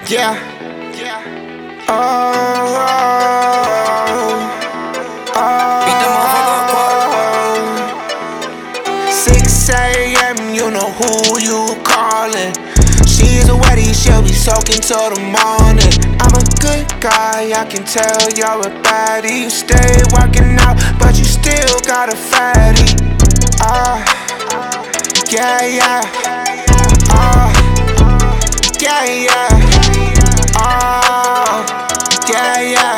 Yeah. Oh, oh, Beat the motherfucker oh. 6 a.m. You know who you calling. She's a wettie, she'll be soaking till the morning. I'm a good guy, I can tell you're a baddie. You stay working out, but you still got a fatty. Yeah, yeah. Yeah, yeah. Yeah, yeah.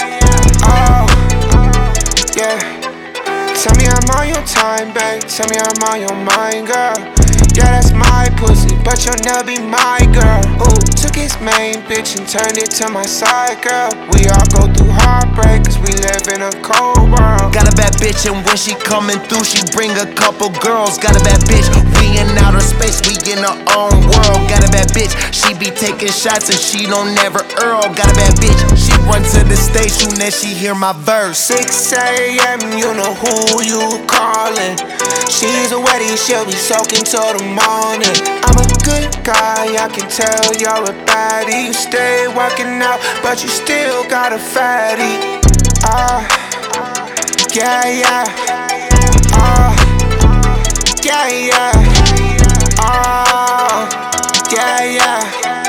Yeah. Tell me I'm on your time, babe. Tell me I'm on your mind, girl. Yeah, that's my pussy, but you'll never be my girl. Ooh, took his main bitch and turned it to my side, girl. We all go through heartbreak, cause we live in a cold world. Got a bad bitch, and when she coming through, she bring a couple girls. Got a bad bitch, we in outer space, we in our own world. Got a bad bitch, she be taking shots and she don't never earl. Got a bad bitch, she run to the stage soon as she hear my verse. 6 a.m. You know who you calling. She's a wettie, she'll be soaking till the morning. I'm a good guy, I can tell you're a baddie. You stay working out, but you still got a fatty. Yeah, yeah. Yeah, yeah. Yeah, yeah.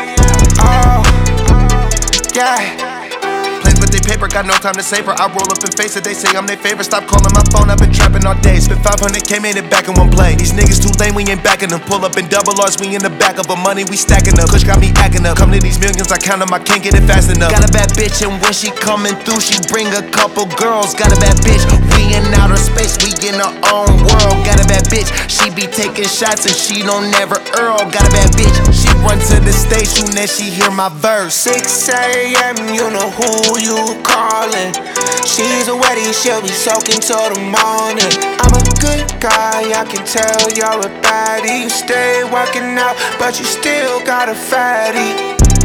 Yeah. Plays with they paper, got no time to savor. I roll up and face it, they say I'm their favorite. Stop calling my phone, I've been trapping all day. Spent 500K, made it back in one play. These niggas too lame, we ain't backing them. Pull up in double R's, we in the back of a money, we stacking up. Kush got me acting up. Come to these millions, I count them, I can't get it fast enough. Got a bad bitch, and when she coming through, she bring a couple girls. Got a bad bitch, we in outer space, we in our own world. Got a bad bitch, she be taking shots and she don't never earl. Got a bad bitch, she run to the stage soon as she hear my verse. 6 a.m. You know who you calling. She's a wettie, she'll be soaking till the morning. I'm a good guy, I can tell you're a baddie. You stay working out, but you still got a fatty.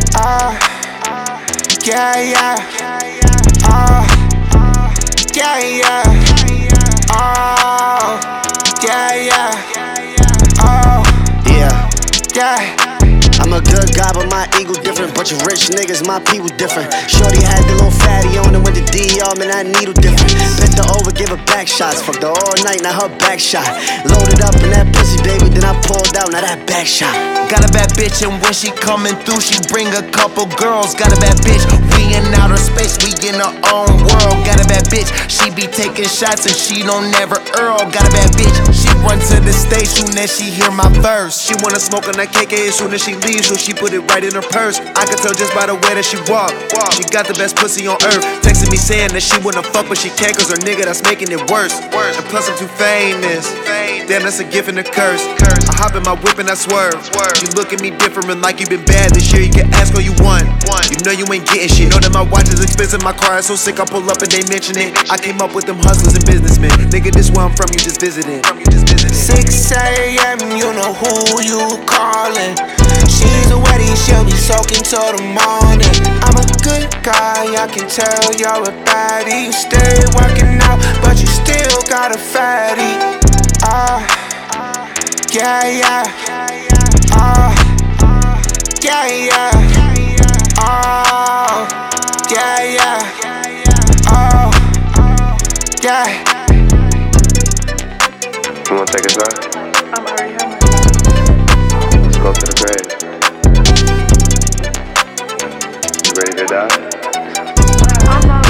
Yeah, yeah. Yeah, yeah. Yeah, yeah. Yeah. I'm a good guy, but my ego different. Bunch of rich niggas, my people different. Shorty had the little fatty on and with the DR, man, that needle different. Bent her over, give her back shots. Fucked her all night, now her back shot. Loaded up in that pussy, baby, then I pulled out, now that back shot. Got a bad bitch, and when she coming through, she bring a couple girls. Got a bad bitch, we in outer space, we in our own world. Got a bad bitch, she be taking shots and she don't never earl. Got a bad bitch, she run to the stage soon as she hear my verse. She wanna smoke on that KK as soon as she leaves, so she put it right in her purse. I can tell just by the way that she walk. She got the best pussy on earth. Texting me saying that she wanna fuck, but she can't cause her nigga that's making it worse. And plus I'm too famous. Damn, that's a gift and a curse. I hop in my whip and I swerve. You look at me different like you been bad this year. You can ask all you want. You know you ain't getting shit. Know that my watch is expensive, my car is so sick. I pull up and they mention it. I came up with them hustlers and businessmen. Nigga, this where I'm from, you just visiting. 6 a.m. You know who you calling. She's a wettie, she'll be soaking till the morning. I'm a good guy, I can tell you're a baddie. You stay working out, but you still got a fatty. Yeah, yeah. Yeah, yeah. Yeah, yeah. Yeah. You wanna take a shot? I'm already on my Let's go to the grave. You ready to die? I'm not